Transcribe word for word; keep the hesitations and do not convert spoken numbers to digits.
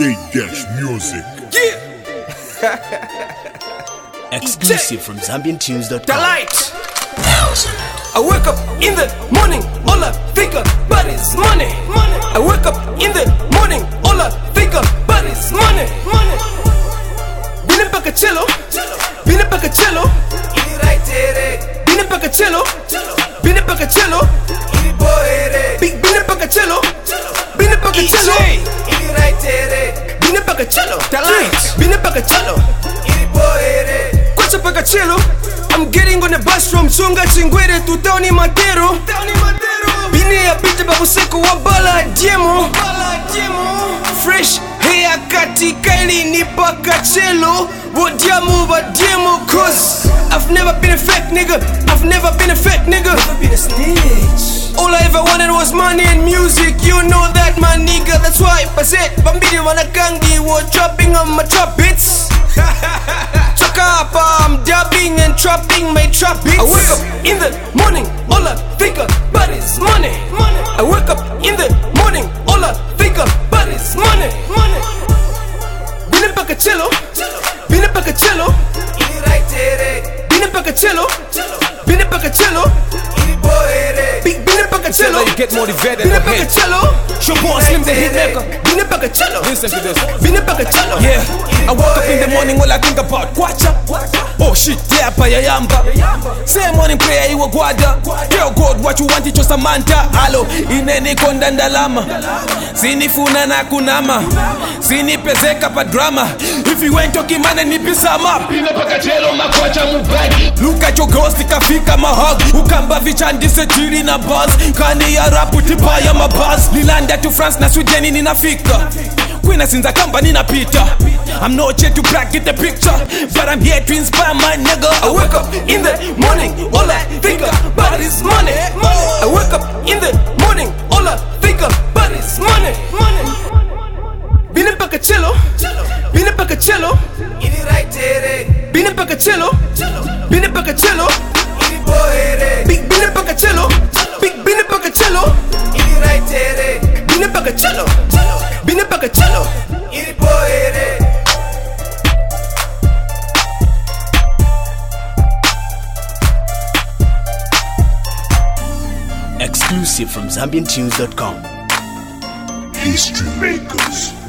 K-Music. Yeah. Exclusive from Zambian Tunes dot com. The light. I wake up in the morning, all I think about is money. I wake up in the morning, all I think about is money. Bine paka cello, bine paka cello, bine paka cello, bine paka cello, big bine paka cello, bine paka cello, bine paka cello, the light, bine paka cello, kwacha paka cello. I'm getting on the bus from Chunga Chingwere to Tony Madero. Bine ya bite babu seko wa bala diemo. Fresh hair kati kaili nipa kachelo. Wodiamo wadiemo cause I've never been a fake nigga. I've never been a fake nigga. Never been a snitch. All I ever wanted was money and music. You know that my nigga. That's why I said Bambidi wanakangi was dropping on my trap beats. Chakapa, I'm dabbing and trapping my trap beats. I wake up in the morning, all I think about is money. I wake up in the morning, all I think about is money. Bine paka cello, bine paka cello, bine paka cello, bine paka cello, big bine paka cello. You get motivated. Bine paka cello, Show boss Slim the hitmaker. bine paka cello. Listen to this. Bine paka cello. Yeah, I wake up in the morning, all I think about kwacha. Oh shit, yeah, pa yamba. Say morning prayer, you guada. Tell God what you want, it's just a manta. Hello, ineni kondanda lama. Sinifuna na kunama. Sinipezeka pa drama. If you ain't talking man, nipi sama. Bine paka cello, makwacha mubagi. Look at your ghost, ikafika mahog. Ukamba vichandise jiri na buzz. Kani ya rapu tipa ya mabuzz. Nilanda to France na Sweden ninafika. Queen sinza kamba ninapita. I'm not here to brag, get the picture, but I'm here to inspire my nigga. I wake up in the morning, all I think about is money. I wake up in the morning, all I think about is money. Bine paka cello, bine paka cello, bine paka cello, bine paka cello, big bine paka cello, big bine paka cello, bine paka cello, bine paka cello. Exclusive from Zambian Tunes dot com. History makers.